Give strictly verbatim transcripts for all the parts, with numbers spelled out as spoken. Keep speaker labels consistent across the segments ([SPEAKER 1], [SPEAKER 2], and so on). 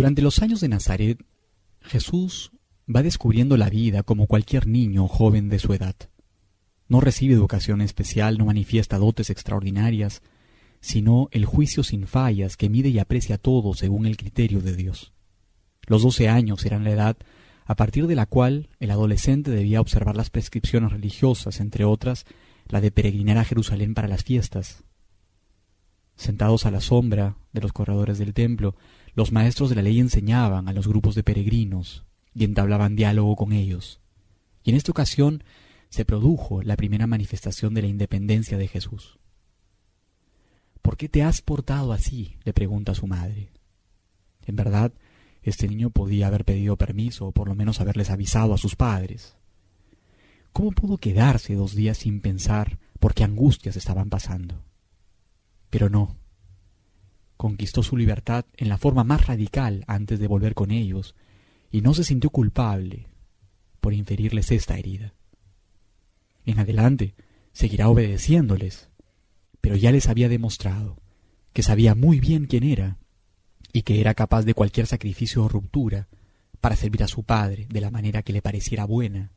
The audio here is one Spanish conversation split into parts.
[SPEAKER 1] Durante los años de Nazaret, Jesús va descubriendo la vida como cualquier niño o joven de su edad. No recibe educación especial, no manifiesta dotes extraordinarias, sino el juicio sin fallas que mide y aprecia todo según el criterio de Dios. Los doce años eran la edad a partir de la cual el adolescente debía observar las prescripciones religiosas, entre otras, la de peregrinar a Jerusalén para las fiestas. Sentados a la sombra de los corredores del templo, los maestros de la ley enseñaban a los grupos de peregrinos y entablaban diálogo con ellos. Y en esta ocasión se produjo la primera manifestación de la independencia de Jesús. ¿Por qué te has portado así?, le pregunta a su madre. En verdad, este niño podía haber pedido permiso o por lo menos haberles avisado a sus padres. ¿Cómo pudo quedarse dos días sin pensar por qué angustias estaban pasando? Pero no. Conquistó su libertad en la forma más radical antes de volver con ellos y no se sintió culpable por inferirles esta herida. En adelante seguirá obedeciéndoles, pero ya les había demostrado que sabía muy bien quién era y que era capaz de cualquier sacrificio o ruptura para servir a su padre de la manera que le pareciera buena.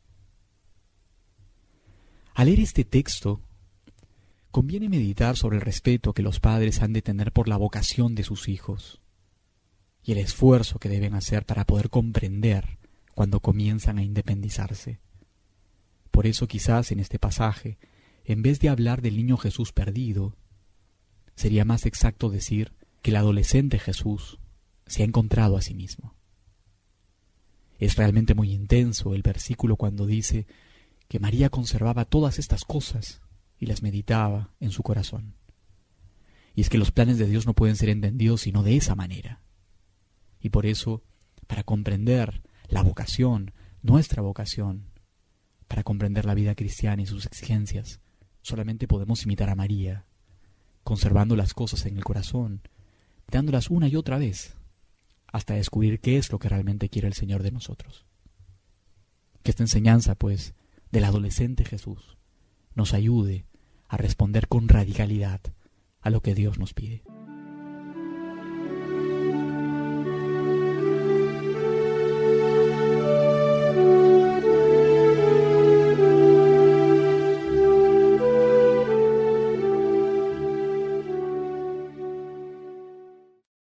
[SPEAKER 1] Al leer este texto, conviene meditar sobre el respeto que los padres han de tener por la vocación de sus hijos y el esfuerzo que deben hacer para poder comprender cuando comienzan a independizarse. Por eso quizás en este pasaje, en vez de hablar del niño Jesús perdido, sería más exacto decir que el adolescente Jesús se ha encontrado a sí mismo. Es realmente muy intenso el versículo cuando dice que María conservaba todas estas cosas y las meditaba en su corazón. Y es que los planes de Dios no pueden ser entendidos sino de esa manera. Y por eso, para comprender la vocación, nuestra vocación, para comprender la vida cristiana y sus exigencias, solamente podemos imitar a María, conservando las cosas en el corazón, dándolas una y otra vez, hasta descubrir qué es lo que realmente quiere el Señor de nosotros. Que esta enseñanza, pues, del adolescente Jesús, nos ayude a responder con radicalidad a lo que Dios nos pide.